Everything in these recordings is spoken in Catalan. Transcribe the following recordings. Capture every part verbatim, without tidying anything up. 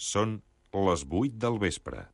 Són les vuit del vespre.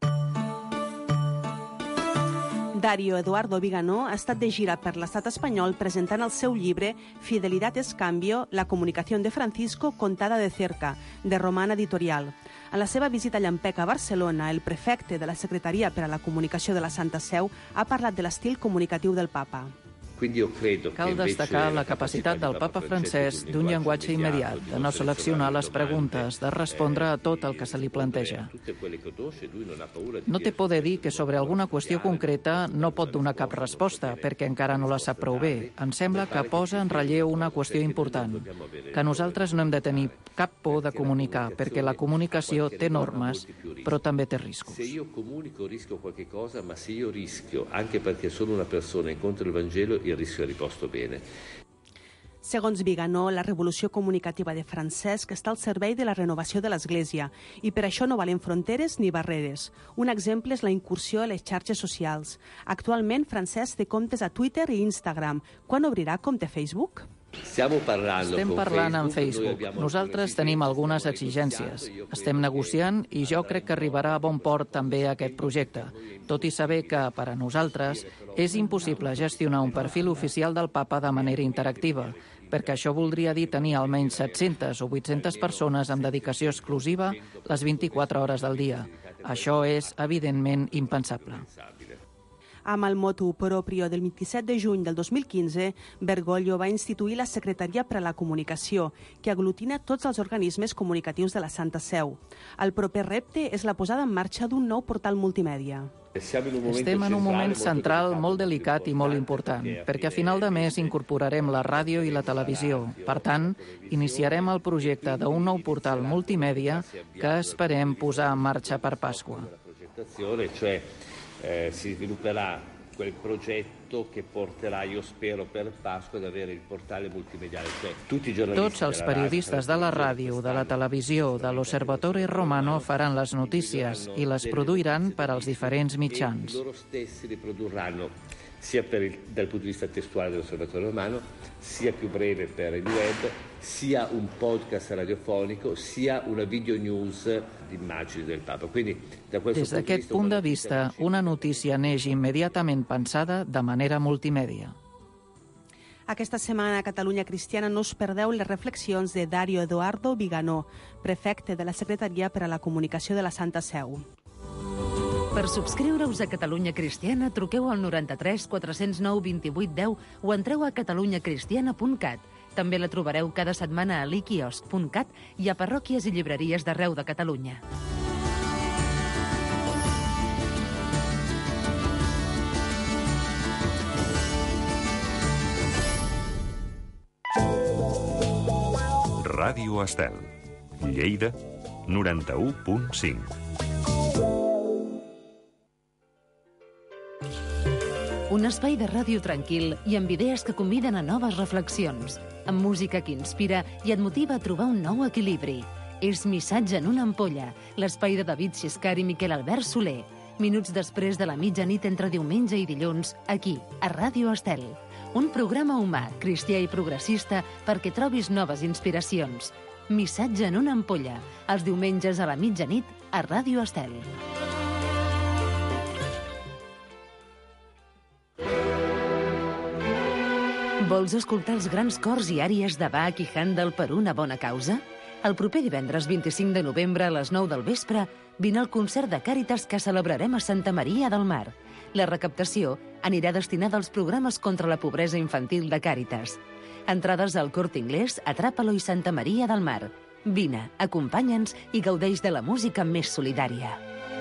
Dario Eduardo Vigano ha estat de gira per l'estat espanyol presentant el seu llibre Fidelidad es cambio, la comunicación de Francisco contada de cerca, de Romana Editorial. En la seva visita llampeca a Barcelona, el prefecte de la Secretaria per a la Comunicació de la Santa Seu ha parlat de l'estil comunicatiu del papa. Cal destacar la capacitat del papa francès d'un llenguatge immediat, de no seleccionar les preguntes, de respondre a tot el que se li planteja. No té por de dir que sobre alguna qüestió concreta no pot donar cap resposta, perquè encara no la sap prou bé. Em sembla que posa en relleu una qüestió important, que nosaltres no hem de tenir cap por de comunicar, perquè la comunicació té normes, però també té riscos. Se io comunico rischio qualche cosa, ma se io rischio, anche perché sono una persona, incontro il Vangelo, il rischio è riposto bene. Segons Vigano, la revolució comunicativa de Francesc està al servei de la renovació de l'Església i per això no valen fronteres ni barreres. Un exemple és la incursió a les xarxes socials. Actualment, Francesc té comptes a Twitter i Instagram. Quan obrirà compte Facebook? Estem parlant amb Facebook. Nosaltres tenim algunes exigències. Estem negociant i jo crec que arribarà a bon port també aquest projecte, tot i saber que, per a nosaltres, és impossible gestionar un perfil oficial del papa de manera interactiva, perquè això voldria dir tenir almenys set-centes o vuit-centes persones amb dedicació exclusiva les vint-i-quatre hores del dia. Això és, evidentment, impensable. Amb el motu proprio del vint-i-set de juny del dos mil quinze, Bergoglio va instituir la Secretaria per a la Comunicació, que aglutina tots els organismes comunicatius de la Santa Seu. El proper repte és la posada en marxa d'un nou portal multimèdia. Estem en un moment central molt delicat i molt important, perquè a final de mes incorporarem la ràdio i la televisió. Per tant, iniciarem el projecte d'un nou portal multimèdia que esperem posar en marxa per Pasqua. Eh, si svilupperà quel progetto che porterà, io spero, per Pasqua ad avere il portale multimediale. Cioè, tutti i giornalisti Tots els periodistes de la ràdio, de la televisió, de l'Osservatore Romano faran les notícies i les produiran per als diferents mitjans. Loro stessi li produrranno sia per il, dal punto di vista testuale dell'Osservatore Romano, sia più breve per il web, sia un podcast radiofonico, sia una video news di immagini del Papa. Quindi, da questo Des d'aquest punt de vista, una notícia neix immediatament pensada de manera multimèdia. Aquesta setmana a Catalunya Cristiana no us perdeu les reflexions de Dario Eduardo Vigano, prefecte de la Secretaria per a la Comunicació de la Santa Seu. Per subscriure-us a Catalunya Cristiana, truqueu al noranta-tres quatre-cents nou vint-i-vuit deu o entreu a catalunya cristiana punt cat. També la trobareu cada setmana a l'iquiosc punt cat i a parròquies i llibreries d'arreu de Catalunya. Ràdio Estel, Lleida, noranta-u punt cinc. Un espai de ràdio tranquil i amb idees que conviden a noves reflexions, amb música que inspira i et motiva a trobar un nou equilibri. És Missatge en una ampolla, l'espai de David Xiscar i Miquel Albert Soler. Minuts després de la mitjanit entre diumenge i dilluns, aquí, a Ràdio Estel. Un programa humà, cristià i progressista perquè trobis noves inspiracions. Missatge en una ampolla, els diumenges a la mitjanit a Ràdio Estel. Vols escoltar els grans cors i àries de Bach i Handel per una bona causa? El proper divendres vint-i-cinc de novembre a les nou del vespre vine al concert de Càritas que celebrarem a Santa Maria del Mar. La recaptació anirà destinada als programes contra la pobresa infantil de Càritas. Entrades al Corte Inglés, Atràpalo i Santa Maria del Mar. Vine, acompanya'ns i gaudeix de la música més solidària.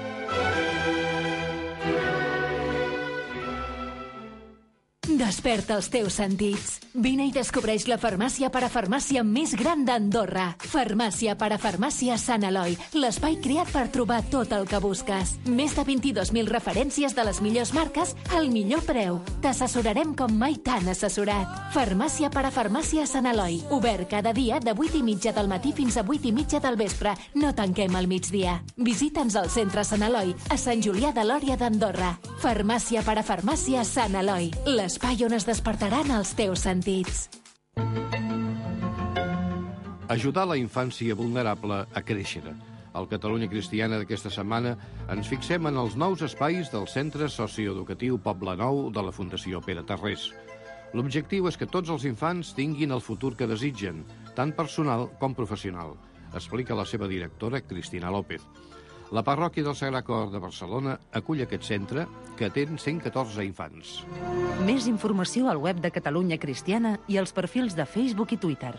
Desperta els teus sentits. Vine i descobreix la farmàcia parafarmàcia més gran d'Andorra. Farmàcia parafarmàcia Sant Eloi, l'espai creat per trobar tot el que busques. Més de vint-i-dos mil referències de les millors marques al millor preu. T'assessorarem com mai t'han assessorat. Farmàcia parafarmàcia Sant Eloi, obert cada dia de vuit i mitja del matí fins a vuit i mitja del vespre. No tanquem al migdia. Visita'ns al centre Sant Eloi, a Sant Julià de Lòria d'Andorra. Farmàcia parafarmàcia Sant Eloi, l'espai on es despertaran els teus sentits. Ajudar la infància vulnerable a créixer. Al Catalunya Cristiana d'aquesta setmana ens fixem en els nous espais del Centre Socioeducatiu Poble Nou de la Fundació Pere Tarrés. L'objectiu és que tots els infants tinguin el futur que desitgen, tant personal com professional, explica la seva directora, Cristina López. La parròquia del Sagrat Cor de Barcelona acull aquest centre, que atén cent catorze infants. Més informació al web de Catalunya Cristiana i als perfils de Facebook i Twitter.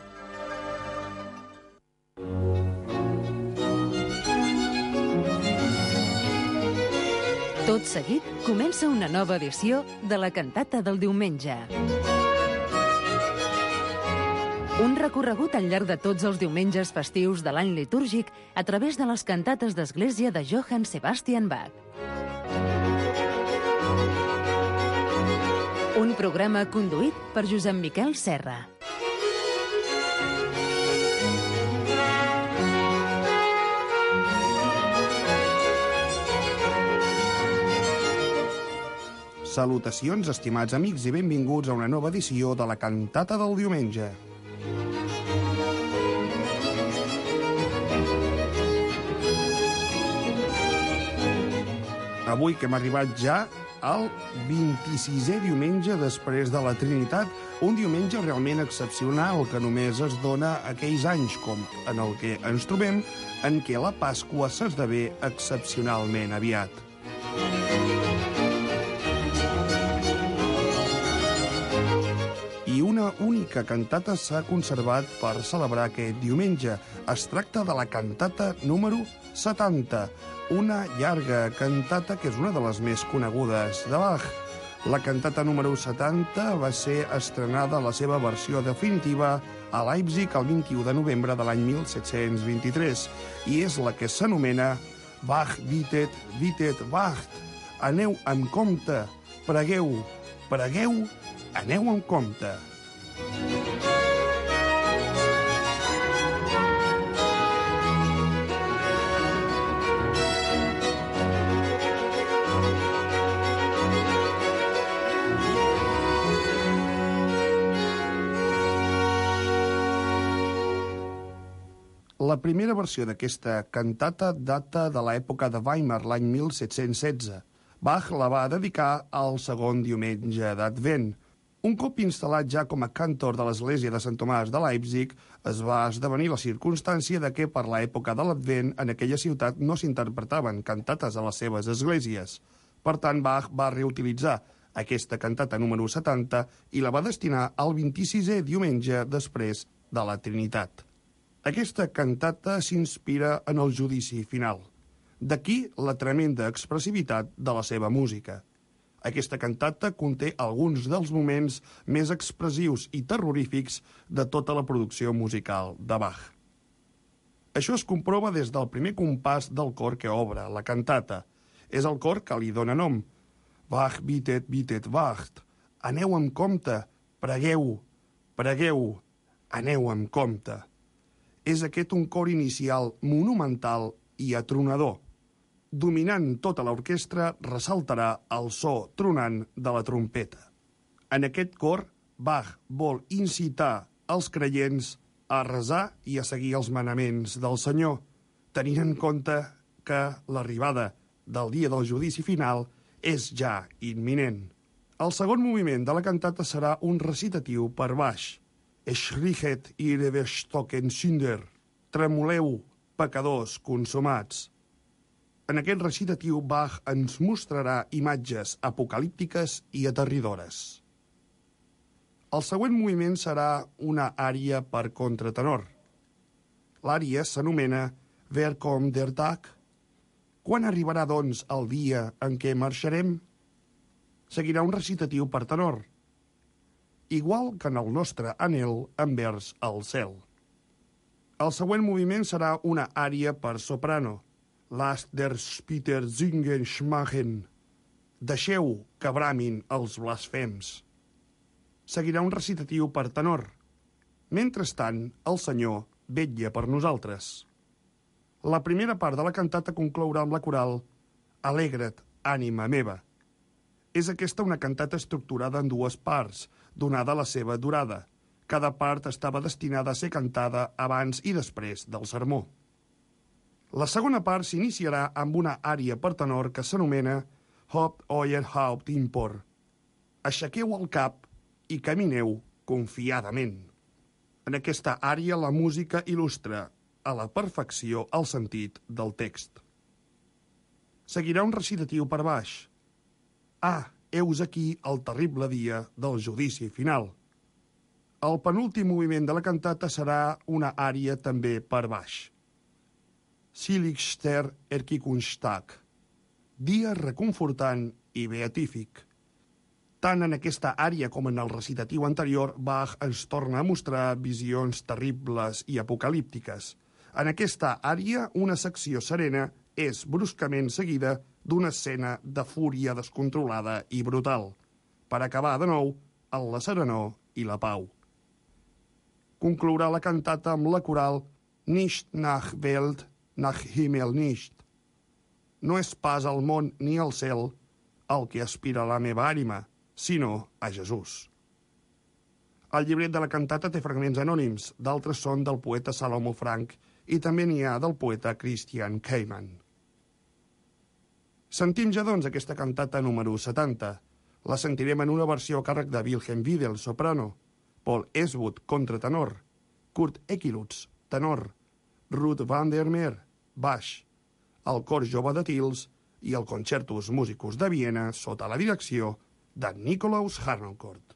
Tot seguit, comença una nova edició de la cantata del diumenge. Un recorregut al llarg de tots els diumenges festius de l'any litúrgic a través de les cantates d'església de Johann Sebastian Bach. Un programa conduït per Josep Miquel Serra. Salutacions, estimats amics, i benvinguts a una nova edició de la cantata del diumenge. Avui que hem arribat ja al vint-i-sisè diumenge després de la Trinitat, un diumenge realment excepcional que només es dona aquells anys com en el que ens trobem, en què la Pasqua s'esdevé excepcionalment aviat. I una única cantata s'ha conservat per celebrar aquest diumenge. Es tracta de la cantata número setanta, una llarga cantata que és una de les més conegudes de Bach. La cantata número setanta va ser estrenada la seva versió definitiva a Leipzig el vint-i-u de novembre de l'any mil set-cents vint-i-tres i és la que s'anomena Bach bittet, bittet, wacht. Aneu amb compte, pregueu, pregueu, aneu amb compte. La primera versió d'aquesta cantata data de l'època de Weimar, l'any mil set-cents setze. Bach la va dedicar al segon diumenge d'Advent. Un cop instal·lat ja com a cantor de l'església de Sant Tomàs de Leipzig, es va esdevenir la circumstància de que per l'època de l'Advent en aquella ciutat no s'interpretaven cantates a les seves esglésies. Per tant, Bach va reutilitzar aquesta cantata número setanta i la va destinar al vint-i-sisè diumenge després de la Trinitat. Aquesta cantata s'inspira en el judici final. D'aquí la tremenda expressivitat de la seva música. Aquesta cantata conté alguns dels moments més expressius i terrorífics de tota la producció musical de Bach. Això es comprova des del primer compàs del cor que obre la cantata. És el cor que li dóna nom. Bach bittet, bittet, wacht. Aneu amb compte, pregueu, pregueu, aneu amb compte. És aquest un cor inicial monumental i atronador. Dominant tota l'orquestra, ressaltarà el so tronant de la trompeta. En aquest cor, Bach vol incitar els creients a resar i a seguir els manaments del Senyor, tenint en compte que l'arribada del dia del judici final és ja imminent. El segon moviment de la cantata serà un recitatiu per baix. Schrichet ihre verstocken Sünder. Tremoleu, pecadors consumats. En aquest recitatiu, Bach ens mostrarà imatges apocalíptiques i aterridores. El següent moviment serà una ària per contratenor. L'ària s'anomena Wer kommt der Tag? Quan arribarà, doncs, el dia en què marxarem? Seguirà un recitatiu per tenor, igual que en el nostre anhel envers el cel. El següent moviment serà una ària per soprano. Lasst der Spieter singen schmachen. Deixeu que bramin els blasfems. Seguirà un recitatiu per tenor. Mentrestant, el Senyor vetlla per nosaltres. La primera part de la cantata conclourà amb la coral Alegra't, ànima meva. És aquesta una cantata estructurada en dues parts, donada la seva durada. Cada part estava destinada a ser cantada abans i després del sermó. La segona part s'iniciarà amb una ària per tenor que s'anomena Habt euer Haupt empor. Aixequeu el cap i camineu confiadament. En aquesta ària la música il·lustra a la perfecció el sentit del text. Seguirà un recitatiu per baix. Ah, heus aquí el terrible dia del judici final. El penúltim moviment de la cantata serà una ària també per baix. Seligster Erquickungstag. Dia reconfortant i beatífic. Tant en aquesta ària com en el recitatiu anterior, Bach ens torna a mostrar visions terribles i apocalíptiques. En aquesta ària, una secció serena és bruscament seguida d'una escena de fúria descontrolada i brutal, per acabar de nou en la serenor i la pau. Conclourà la cantata amb la coral Nicht nach Welt, nach Himmel nicht. No és pas al món ni al cel el que aspira la meva ànima, sinó a Jesús. El llibret de la cantata té fragments anònims, d'altres són del poeta Salomo Frank i també n'hi ha del poeta Christian Keiman. Sentim ja, doncs, aquesta cantata número setanta. La sentirem en una versió a càrrec de Wilhelm Wiedel, soprano, Paul Eastwood, contratenor, Kurt Ekilutz, tenor, Ruth van der Meer, baix, el cor jove de Tils i el Concertus Musicus de Viena sota la direcció de Nikolaus Harnoncourt.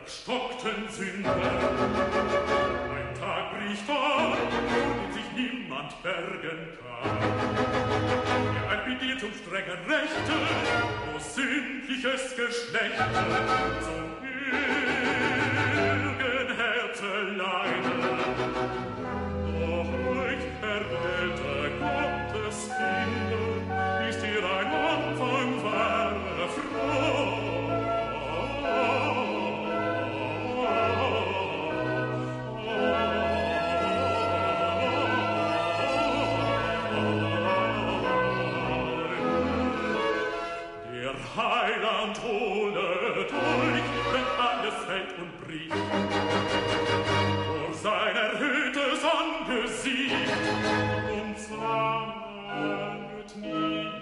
verstockten Sünder. Ein Tag bricht an, worin sich niemand bergen kann. Er einbegehrt um strenge Rechte, wo sündliches Geschlechte zum Irgen Herzeleine. Doch euch erwählte Gottes Kinder, ist ihr ein Anfang wahrer Freude. Heiland holet euch, wenn alles fällt und bricht, vor sein erhöhtes Angesicht und zahlet nicht.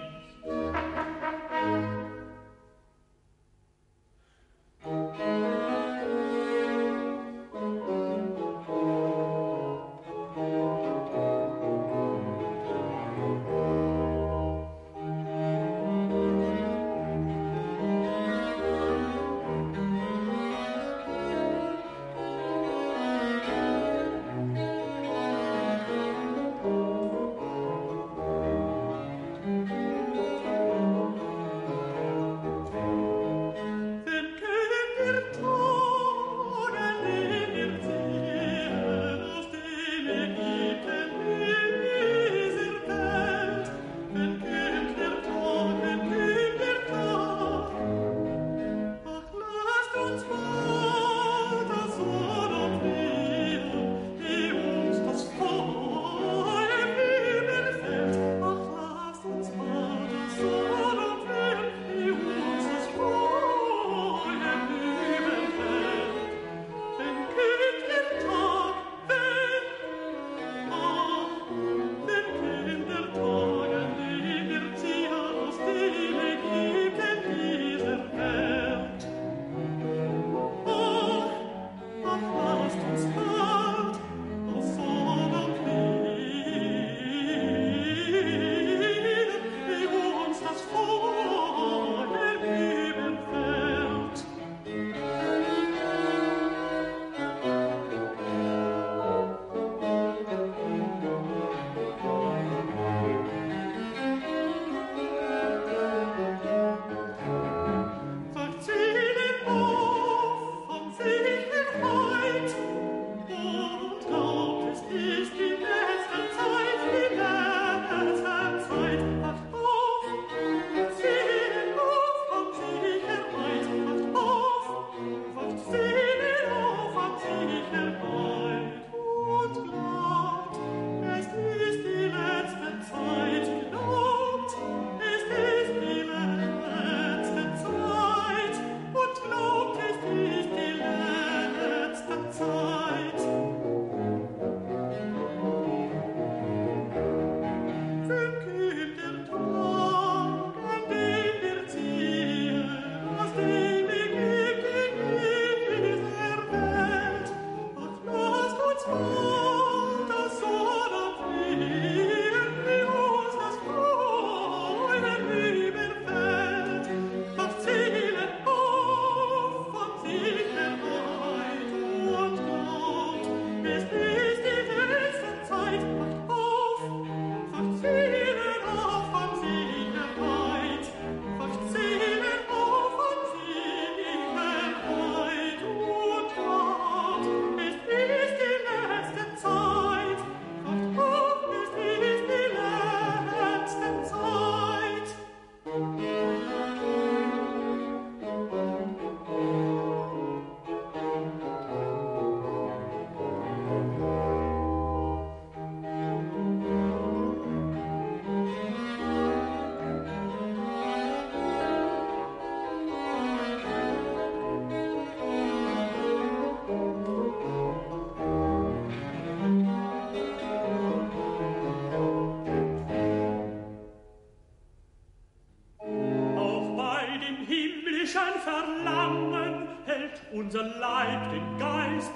Unser Leib den Geist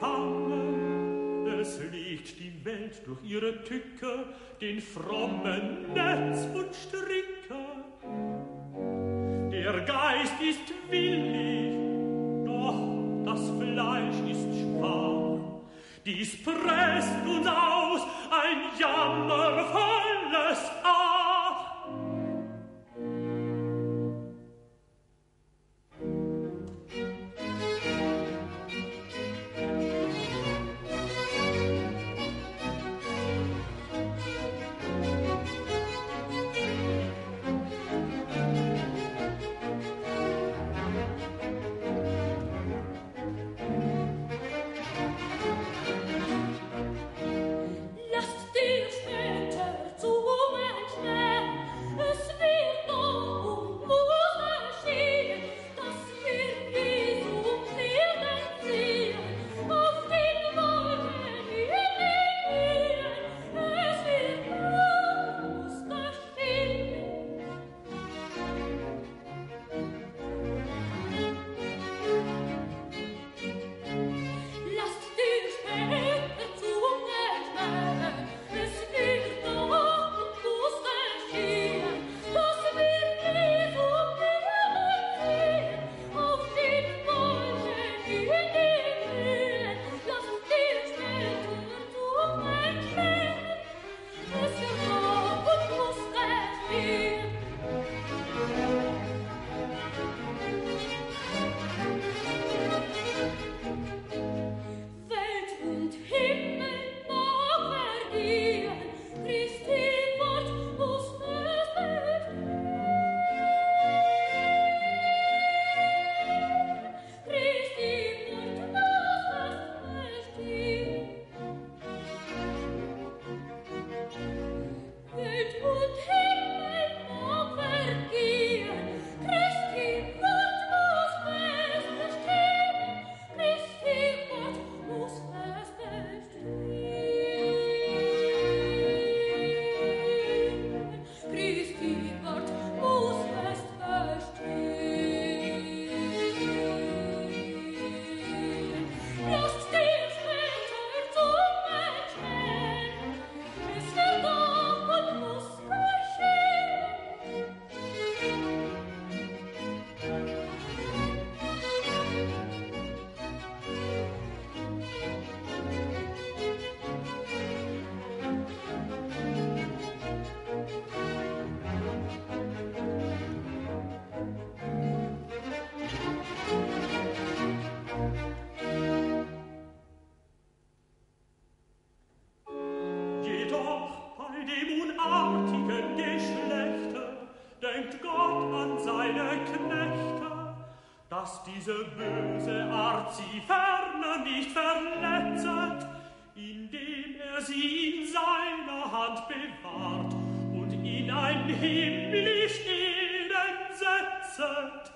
gefangen, es legt die Welt durch ihre Tücke den frommen Netz und Stricke. Der Geist ist willig, doch das dies presst uns aus, ein jammervolles Ach. Dass diese böse Art sie ferner nicht verletzet, indem er sie in seiner Hand bewahrt und in ein himmlisch Eden setzet.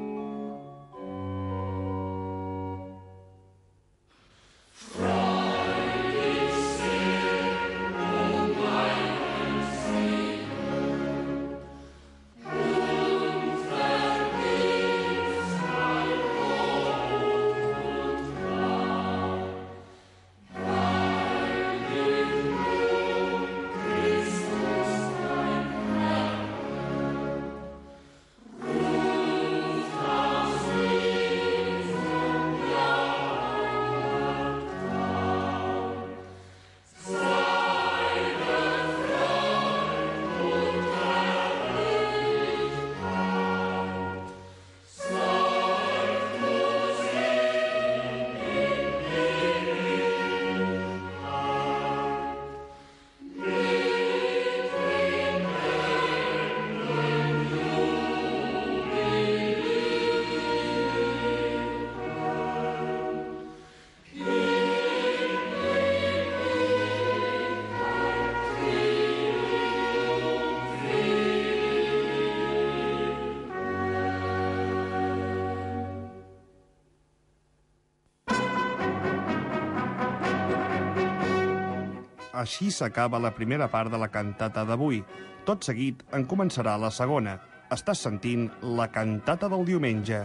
Així s'acaba la primera part de la cantata d'avui. Tot seguit en començarà la segona. Estàs sentint la cantata del diumenge.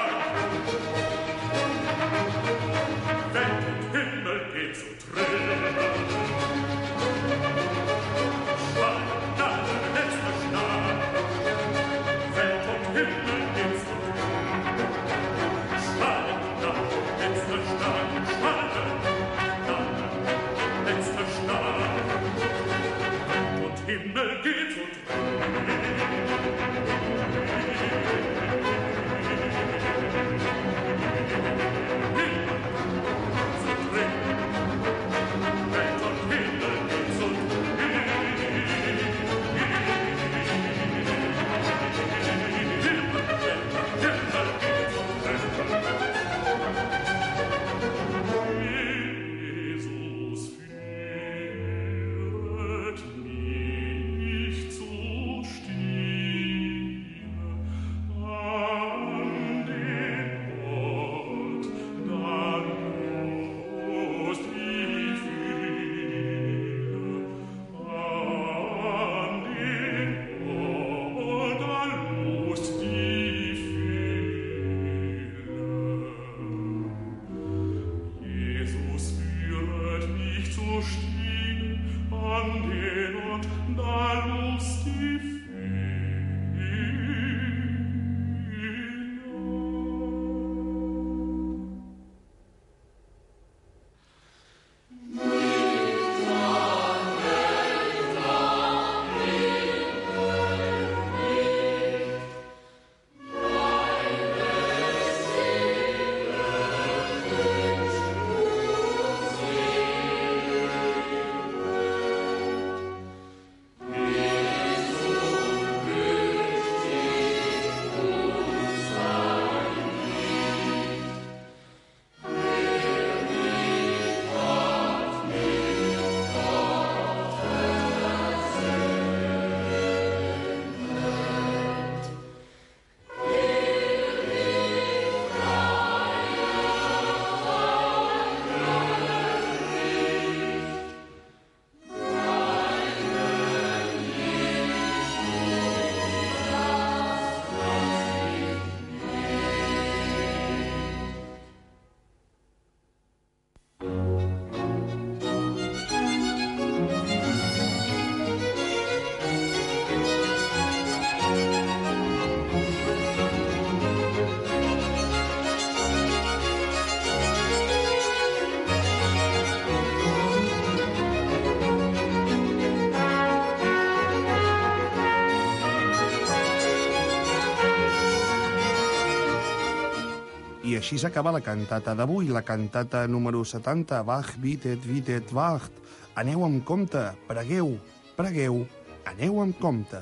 I així s'acaba la cantata d'avui, la cantata número setanta, Bach, Bittet, Bittet, Wacht. Aneu amb compte, pregueu, pregueu, aneu amb compte.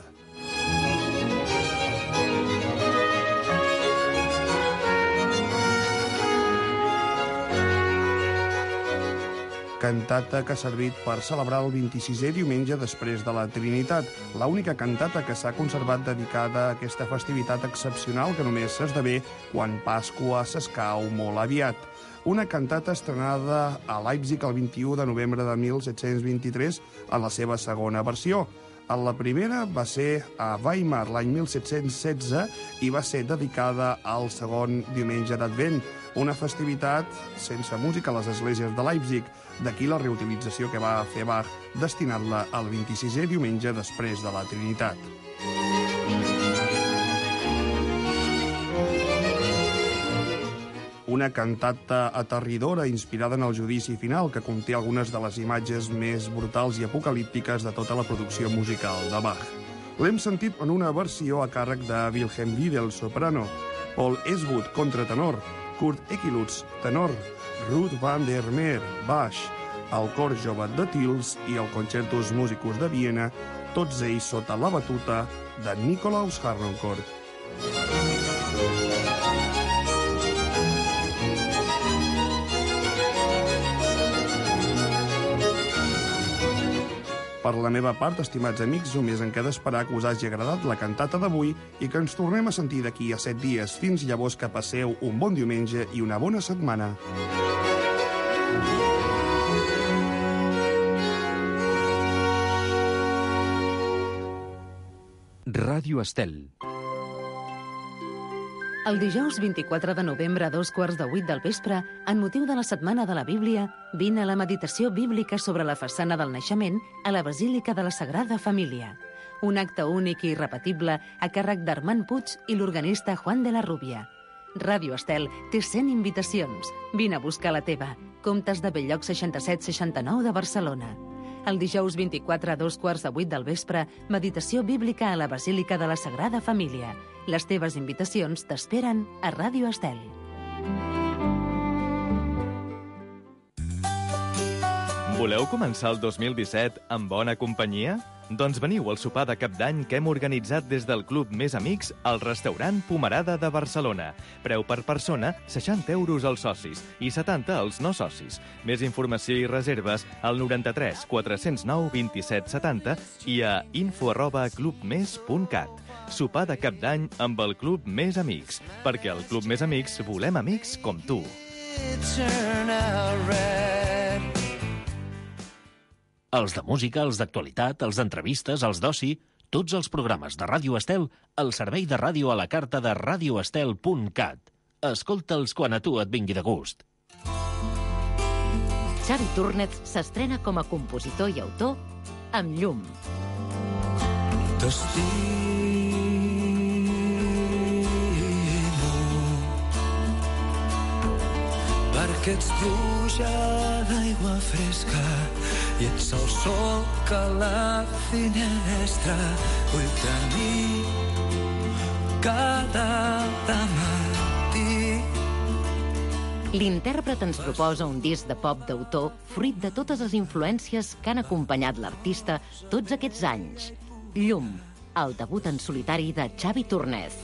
Cantata que ha servit per celebrar el vint-i-sisè diumenge després de la Trinitat, l'única cantata que s'ha conservat dedicada a aquesta festivitat excepcional que només s'esdevé quan Pasqua s'escau molt aviat. Una cantata estrenada a Leipzig el vint-i-u de novembre de mil set-cents vint-i-tres en la seva segona versió. La primera va ser a Weimar l'any mil set-cents setze i va ser dedicada al segon diumenge d'Advent, una festivitat sense música a les esglésies de Leipzig. D'aquí la reutilització que va fer Bach, destinant-la al vint-i-sisè diumenge després de la Trinitat. Una cantata aterridora inspirada en el judici final que conté algunes de les imatges més brutals i apocalíptiques de tota la producció musical de Bach. L'hem sentit en una versió a càrrec de Wilhelm Wiedel, soprano, Paul Eswood, contratenor, Kurt Ekilutz, tenor, Ruth van der Meer, baix, el cor jove de Tils i el Concertus Musicus de Viena, tots ells sota la batuta de Nikolaus Harnoncourt. Per la meva part, estimats amics, només em queda esperar que us hagi agradat la cantata d'avui i que ens tornem a sentir d'aquí a set dies. Fins llavors que passeu un bon diumenge i una bona setmana. Ràdio Estel. El dijous vint-i-quatre de novembre a dos quarts de vuit del vespre, en motiu de la Setmana de la Bíblia, vine a la meditació bíblica sobre la façana del naixement a la Basílica de la Sagrada Família. Un acte únic i irrepetible a càrrec d'Armand Puig i l'organista Juan de la Rubia. Ràdio Estel té cent invitacions. Vine a buscar la teva. Comtes de Belllloc seixanta-set seixanta-nou de Barcelona. El dijous vint-i-quatre a dos quarts de vuit del vespre, meditació bíblica a la Basílica de la Sagrada Família. Les teves invitacions t'esperen a Ràdio Estel. Voleu començar el dos mil disset amb bona companyia? Doncs veniu al sopar de Cap d'Any que hem organitzat des del Club Més Amics al restaurant Pomerada de Barcelona. Preu per persona, seixanta euros als socis i setanta als no socis. Més informació i reserves al noranta-tres quatre-cents nou vint-i-set setanta i a info arroba clubmes punt cat. Sopar de Cap d'Any amb el Club Més Amics, perquè al Club Més Amics volem amics com tu. Els de música, els d'actualitat, els d'entrevistes, els d'oci, tots els programes de Ràdio Estel al servei de ràdio a la carta de radio estel punt cat. Escolta'ls quan a tu et vingui de gust. Xavi Túrnez s'estrena com a compositor i autor amb Llum. Perquè ets pluja d'aigua fresca i ets el sol que a la finestra vull tenir cada matí. L'intèrpret ens proposa un disc de pop d'autor fruit de totes les influències que han acompanyat l'artista tots aquests anys. Llum, el debut en solitari de Xavi Túrnez.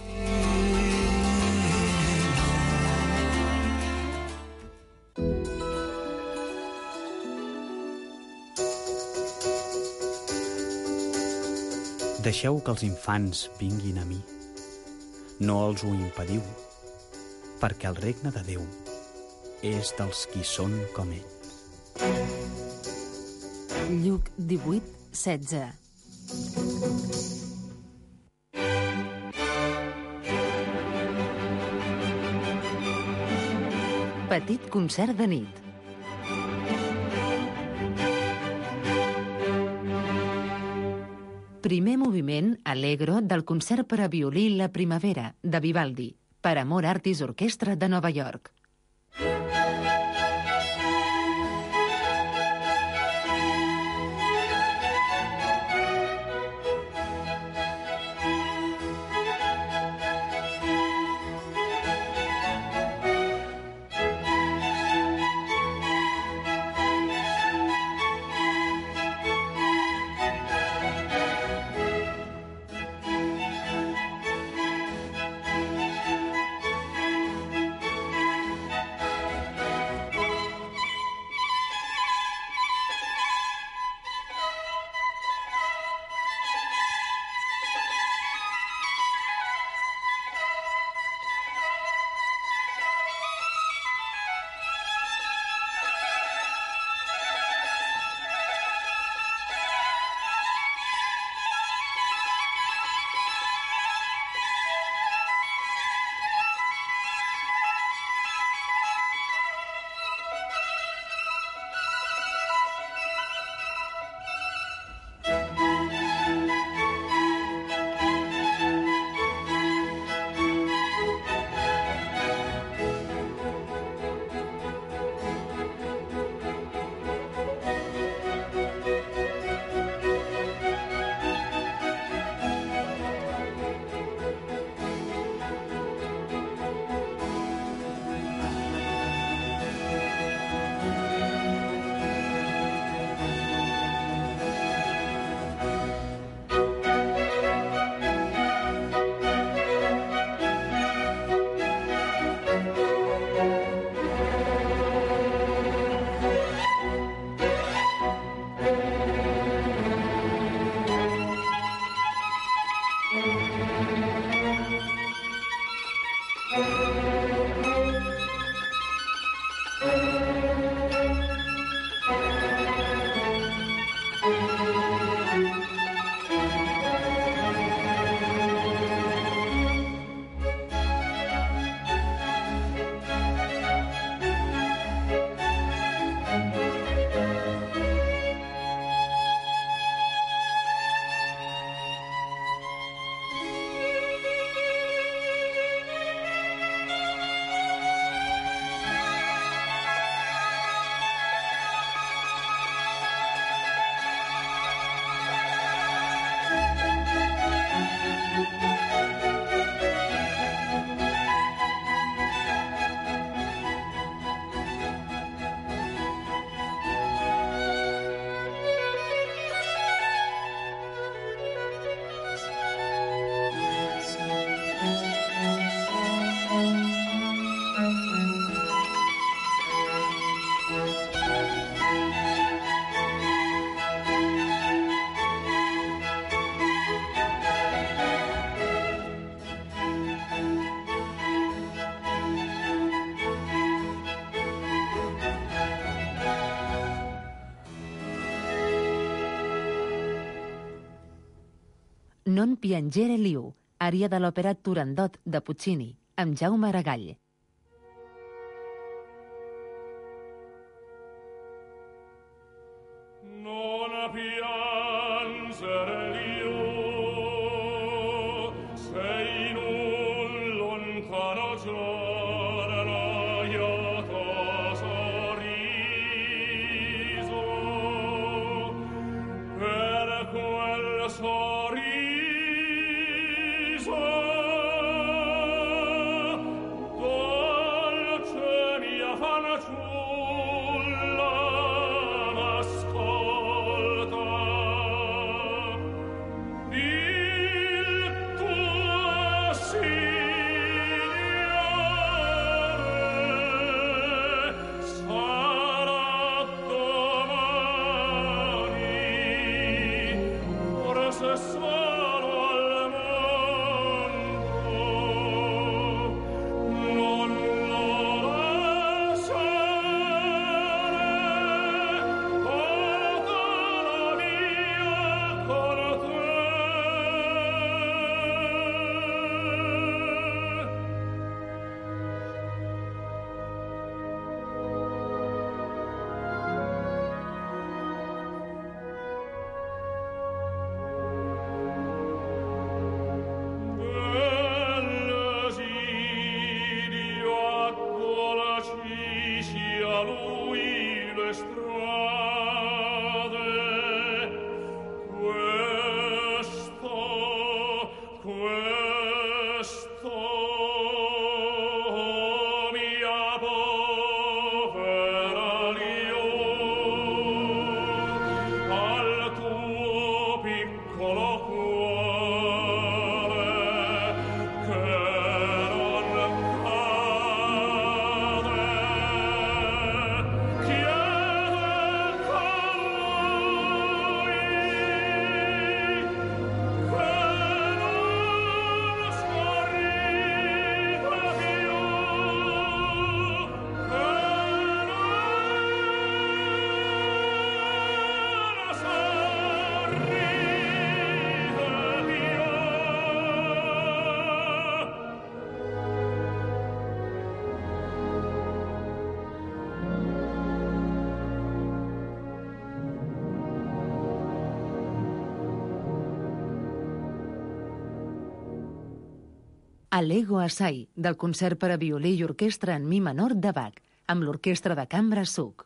Deixeu que els infants vinguin a mi. No els ho impediu, perquè el regne de Déu és dels qui són com ells. Lluc divuit setze. Petit concert de nit. Primer moviment, Allegro, del concert per a violí La Primavera, de Vivaldi, per Amor Artis Orquestra de Nova York. Non piangere liu, ària de l'òpera Turandot de Puccini, amb Jaume Aragall. Non piangere liu, se in un lontano giorno io t'ho sorriso, per quel sorriso dolce mia fanciulla m'ascolta. Il tuo Signore sarà domani, forse solo al mondo, non lo lasciare, portala via con te. Dell'esilio accolaci a lui le strade, questo, questo mia povera Lio, al tuo piccolo cuore che non cade, chiede con lui che non sorrida più, che non sorrida più. Allegro Assai, del concert per a violí i orquestra en mi menor de Bach, amb l'orquestra de cambra Suc.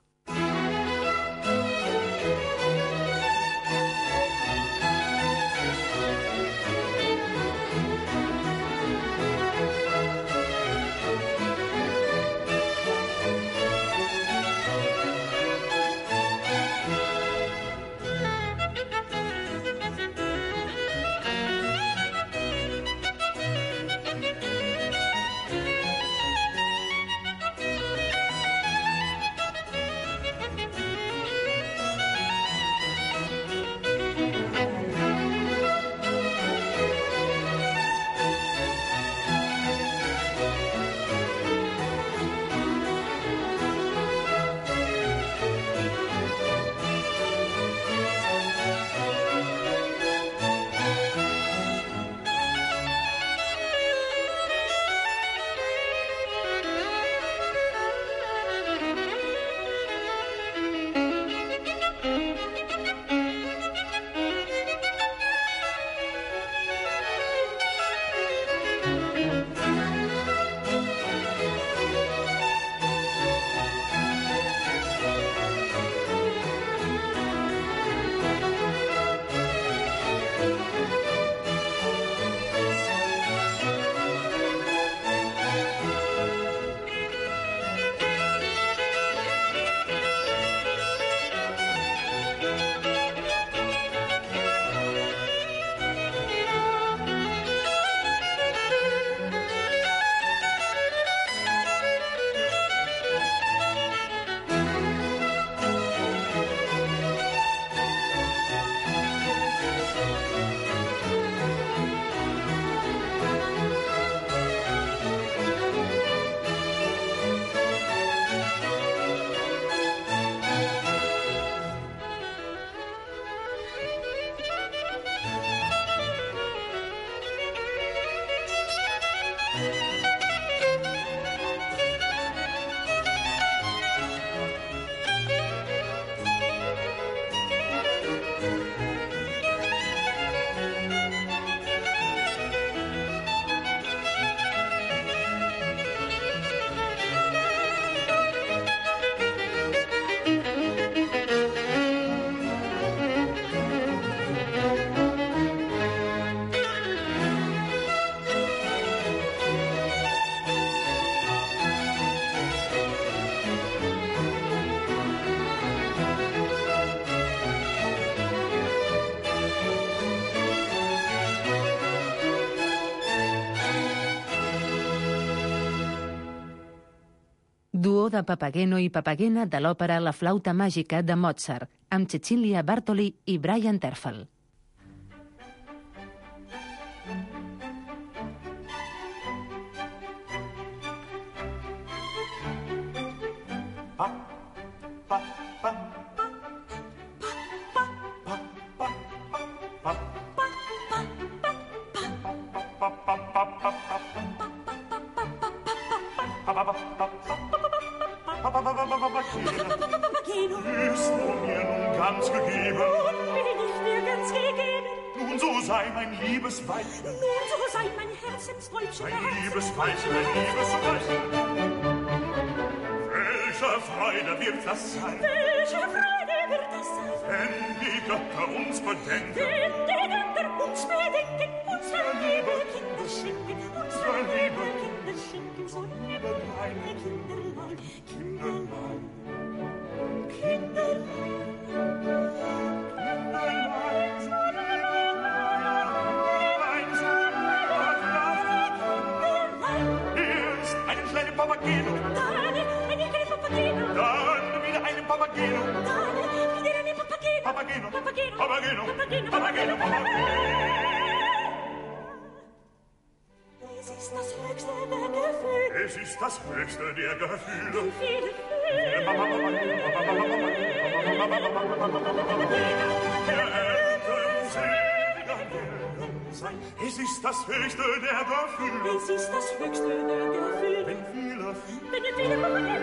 Duo de Papageno i Papagena de l'òpera La flauta màgica de Mozart, amb Cecilia Bartoli i Brian Terfel. Papageno, bist du mir nun ganz gegeben? Nun bin ich dir ganz gegeben. Nun so sei mein liebes Weibchen. Nun so sei mein Herzensweibchen. Mein liebes Weibchen, mein liebes Weibchen. Welche Freude wird das sein? Welche Freude wird das sein? Wenn die Götter uns bedenken. Wenn die Götter uns bedenken. Unser liebe Kinder schenken. Unser liebe Kinder schenken. So liebe kleine Kinderlein. Kinderlein. Erst einen kleinen Papageno, dann einen kleinen Papageno, dann wieder einen Papageno, dann wieder einen Papageno, Papageno, Papageno, Papageno, Papageno, Papageno, Papageno. Es ist das höchste der Gefühle. Es ist das höchste der Gefühle. Es ist das höchste der Gefühle. Es ist das höchste der Gefühle. Wenn viele, wenn viele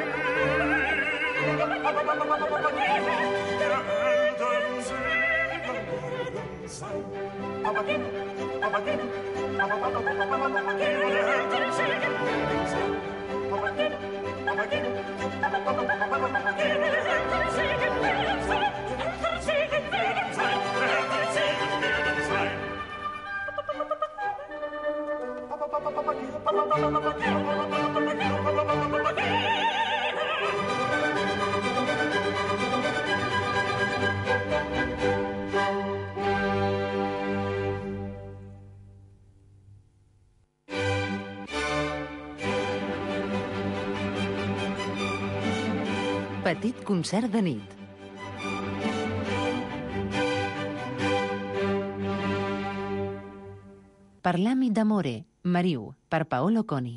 der Eltern seliger werden sein. Papageno, Papageno, Papageno, der Eltern seliger werden sein. Papageno, Papageno, Papageno, der Eltern seliger werden sein. Der Eltern seliger werden sein. Der Eltern seliger werden sein. Petit concert de nit. Parlami d'amore, Mariu, per Paolo Coni.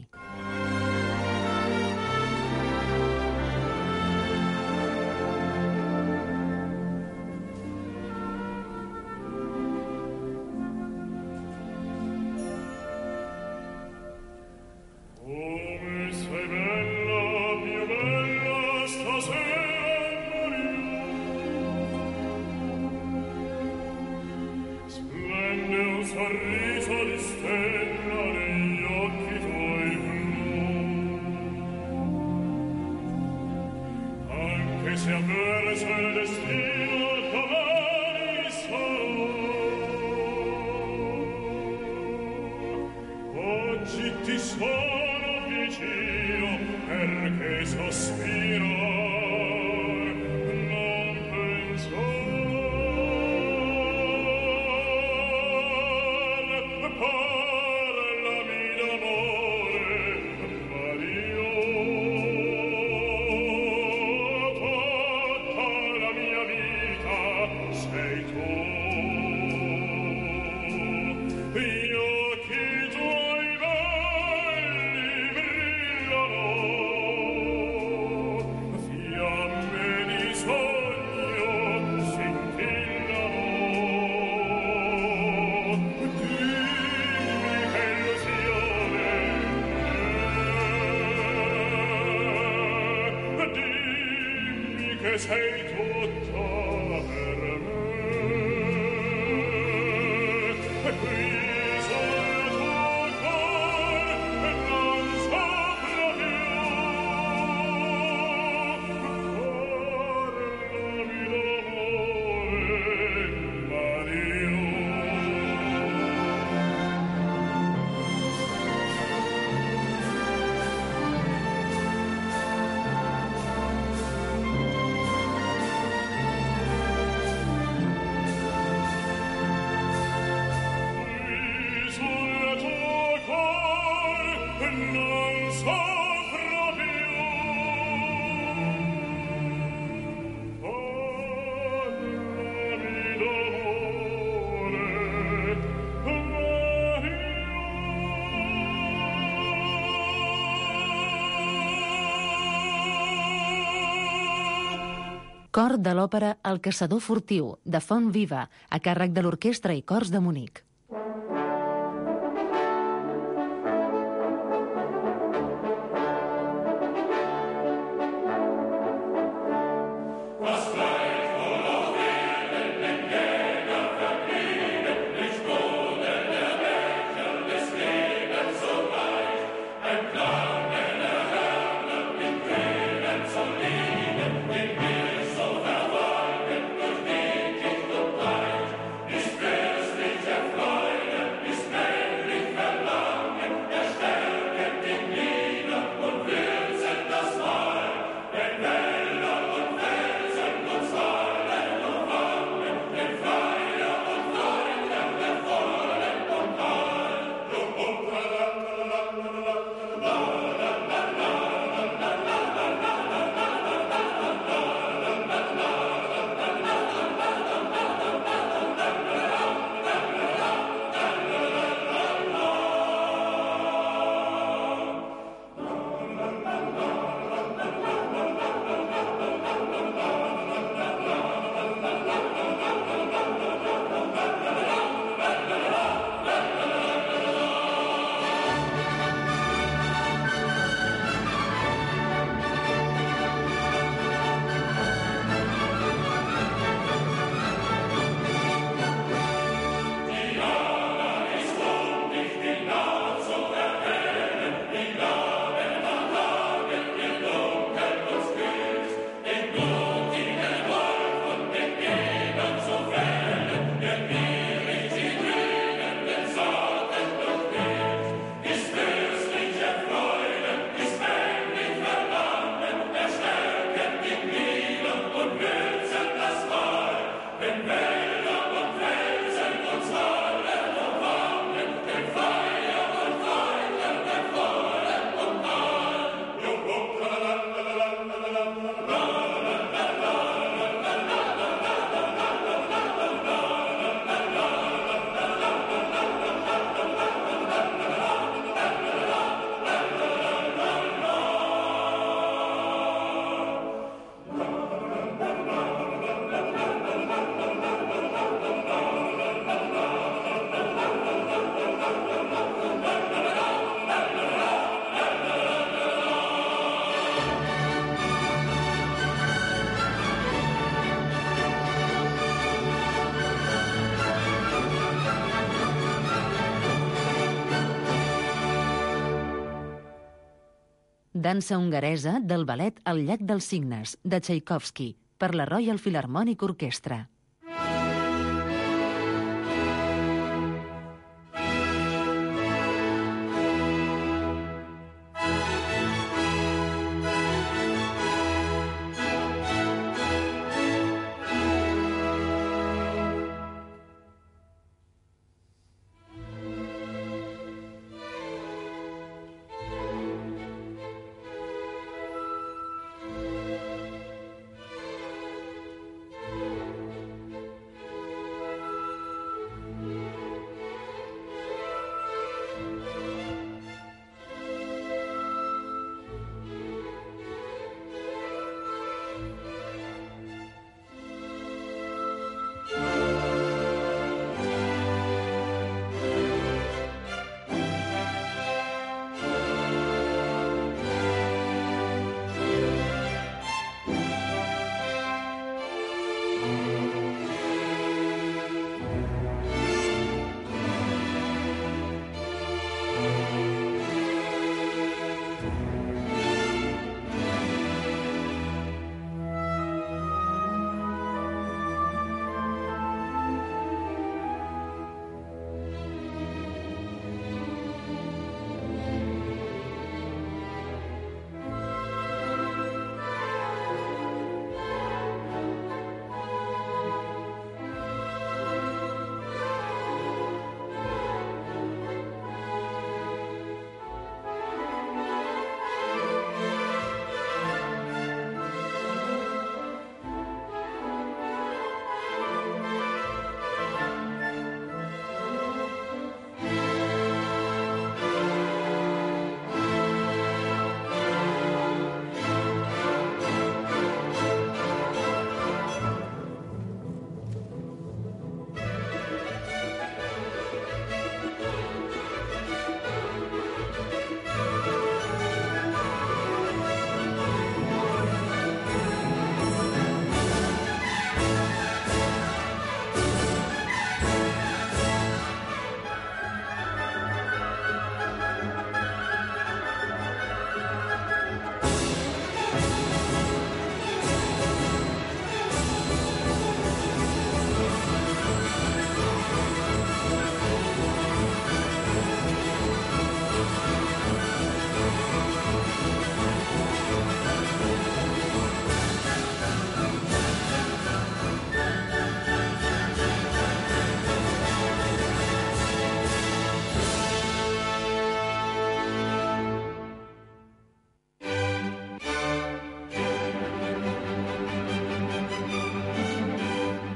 Cor de l'òpera El caçador furtiu, de Font Viva, a càrrec de l'Orquestra i Cors de Munic. Dansa hongaresa del ballet El llac dels cignes, de Tchaikovsky, per la Royal Philharmonic Orchestra.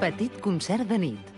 Petit concert de nit.